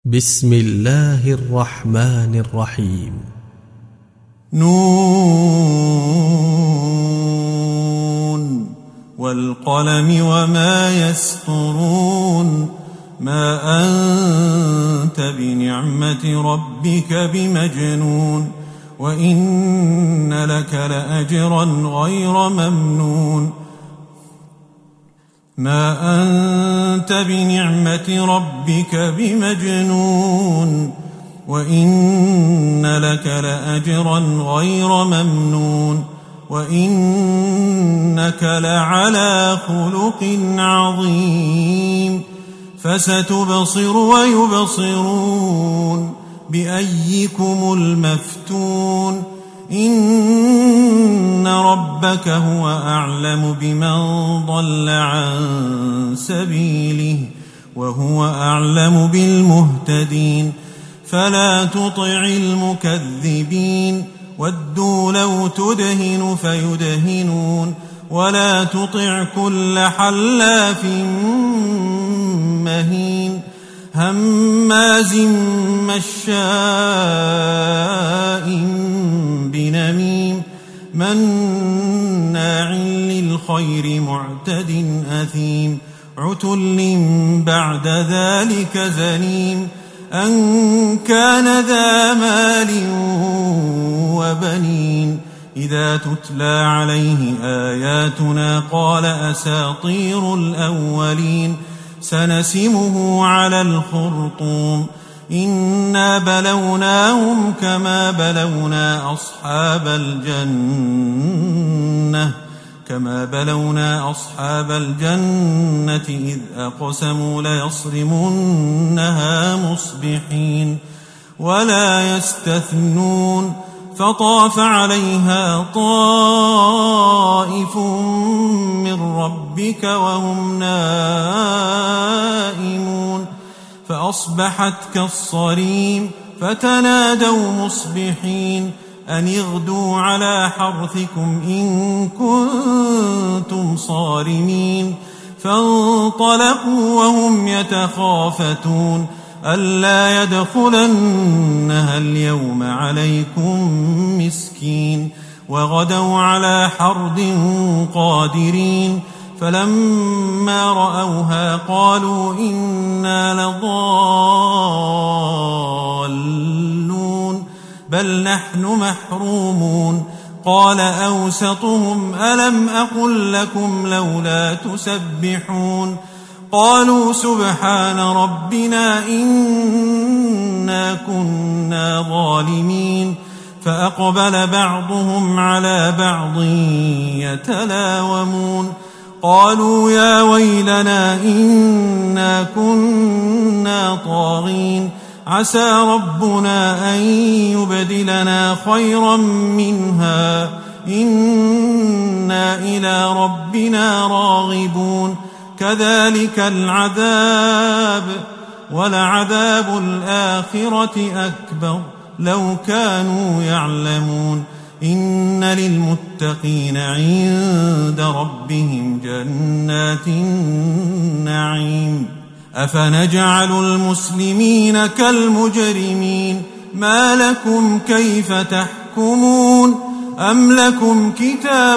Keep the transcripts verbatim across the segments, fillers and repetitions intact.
بسم الله الرحمن الرحيم. نون والقلم وما يسطرون. ما أنت بنعمة ربك بمجنون وإن لك لأجرا غير ممنون. ما أنت بنعمة ربك بمجنون وإن لك لأجرا غير ممنون وإنك لعلى خلق عظيم. فستبصر ويبصرون بأيكم المفتون. إن ربك هو أعلم بمن ضل عن سبيله وهو أعلم بالمهتدين. فلا تطع المكذبين ودوا لو تدهن فيدهنون ولا تطع كل حلاف مهين هماز مشاء بنميم مناع للخير معتد أثيم عتل بعد ذلك زنيم أن كان ذا مال وبنين. إذا تتلى عليه آياتنا قال أساطير الأولين سنسمه على الخرطوم. إنا بلوناهم كما بلونا أصحاب الجنة كما بلونا أصحاب الجنة إذ أقسموا ليصرمنها مصبحين ولا يستثنون. فطاف عليها طائف من ربك وهم نائمون فأصبحت كالصريم. فتنادوا مصبحين أن اغدوا على حرثكم إن كنتم صارمين. فانطلقوا وهم يتخافتون ألا يدخلنها اليوم عليكم مسكين. وغدوا على حرد قادرين. فلما رأوها قالوا إنا لضالون بل نحن محرومون. قال أوسطهم ألم أقل لكم لولا تسبحون. قالوا سبحان ربنا إنا كنا ظالمين. فأقبل بعضهم على بعض يتلاومون قالوا يا ويلنا إنا كنا طاغين عسى ربنا أن يبدلنا خيرا منها إنا إلى ربنا راغبون. كذلك العذاب ولعذاب الآخرة أكبر لو كانوا يعلمون. إن للمتقين عند ربهم جنات النعيم. أفنجعل المسلمين كالمجرمين ما لكم كيف تحكمون. أم لكم كتاب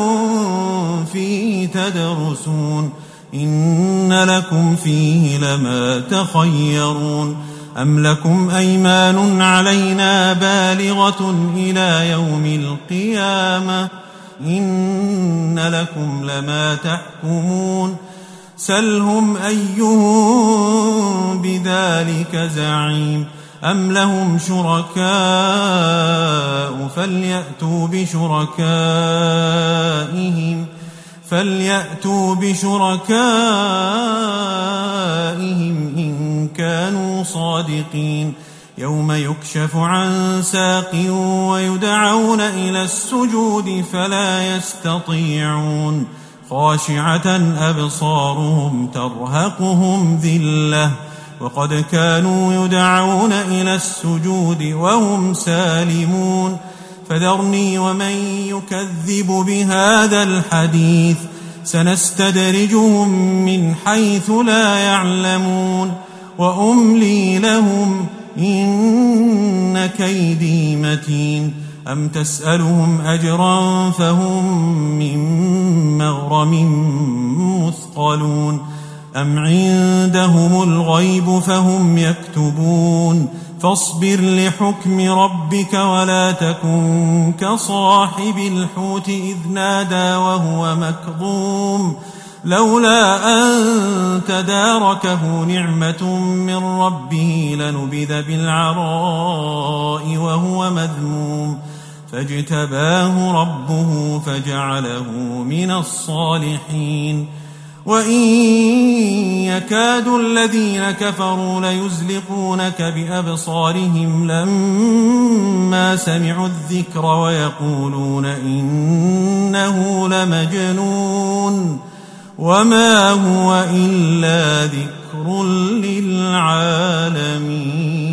فيه تدرسون إن لكم فيه لما تخيرون. أم لكم أيمان علينا بالغة إلى يوم القيامة إن لكم لما تحكمون. سلهم أيهم بذلك زعيم. أم لهم شركاء فليأتوا بشركائهم فليأتوا بشركائهم إن كانوا صادقين. يوم يكشف عن ساق ويدعون إلى السجود فلا يستطيعون خاشعة أبصارهم ترهقهم ذلة وقد كانوا يدعون إلى السجود وهم سالمون. فذرني ومن يكذب بهذا الحديث سنستدرجهم من حيث لا يعلمون وأملي لهم إن كيدي متين أم تسألهم أجرا فهم من مغرم مثقلون أم عندهم الغيب فهم يكتبون فاصبر لحكم ربك ولا تكن كصاحب الحوت إذ نادى وهو مكظوم لولا أن تداركه نعمة من ربه لنبذ بالعراء وهو مذموم فاجتباه ربه فجعله من الصالحين وإن يكاد الذين كفروا ليزلقونك بأبصارهم لما سمعوا الذكر ويقولون إنه لمجنون وما هو إلا ذكر للعالمين.